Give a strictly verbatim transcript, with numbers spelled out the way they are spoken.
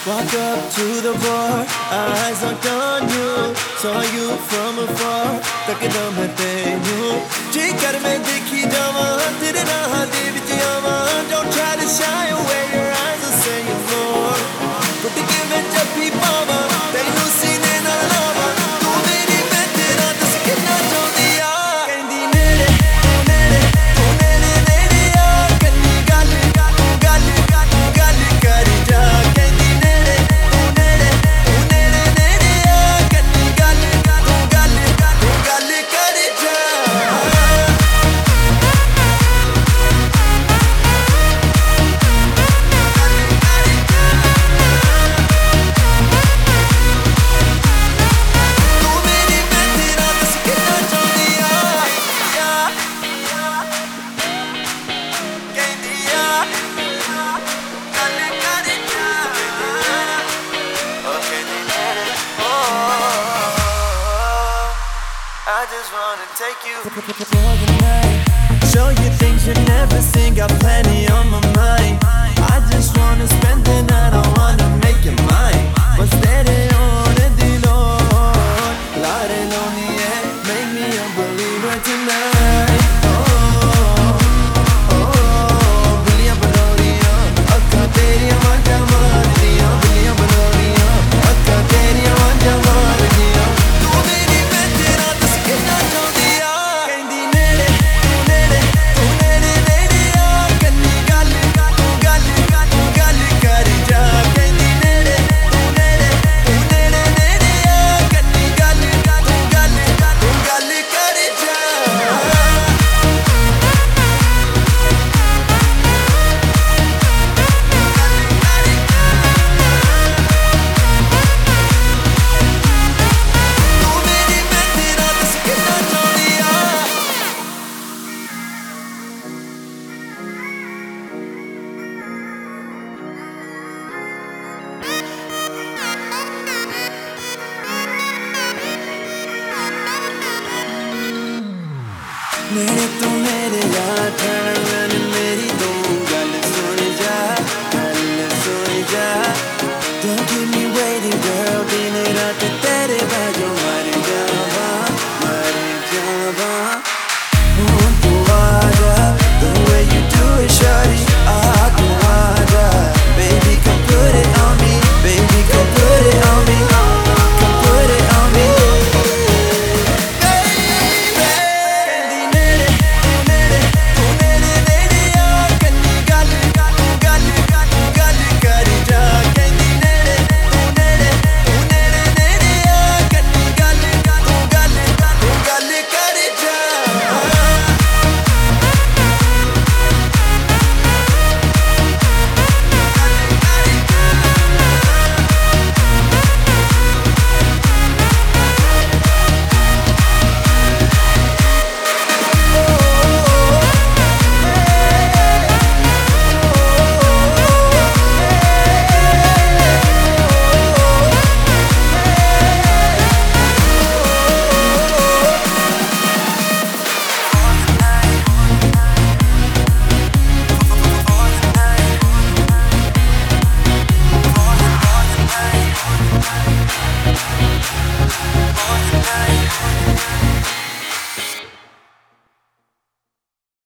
Walk up to the bar, eyes locked on you. Saw you from afar, तकदा मैं तेनू जी कर मैं देखी जावां तेरे राह दे विच आवां. Don't try to shy away, your eyes are saying more. घुट के मैं जफ्फी पावां तैनू सीने नाल लावां. तू मेरी मैं तेरा दस किन्ना चाहुंदी आ. कहंदी नेड़े तू नेड़े तू नेड़े नेड़े आ. कन्नी गल तू गल तू गल करी जा. कहंदी नेड़े तू नेड़े तू नेड़े नेड़े आ. कन्नी गल तू गल तू गल करी जा. I just wanna take you for the night. Show you things you never seen. Got plenty on my mind. I just wanna spend the night. I wanna make you mine. But steady on the dilo. Lare loni hai. Make me a believer tonight. Oh, oh, billion baloriyan. Akka teriyan wanja mardiyan. Billion baloriyan. Akka teriyan wanja mardiyan. Tu meri main tera das kinna chahundi a. Kendi nede tu nede tu nede nede a. Kanni gal tu gal tu gal kari ja. Kendi nede tu nede tu nede nede a. Kanni gal tu gal tu gal kari ja. Tu meri main tera das kinna chahundi a. मेरे तो मेरे यार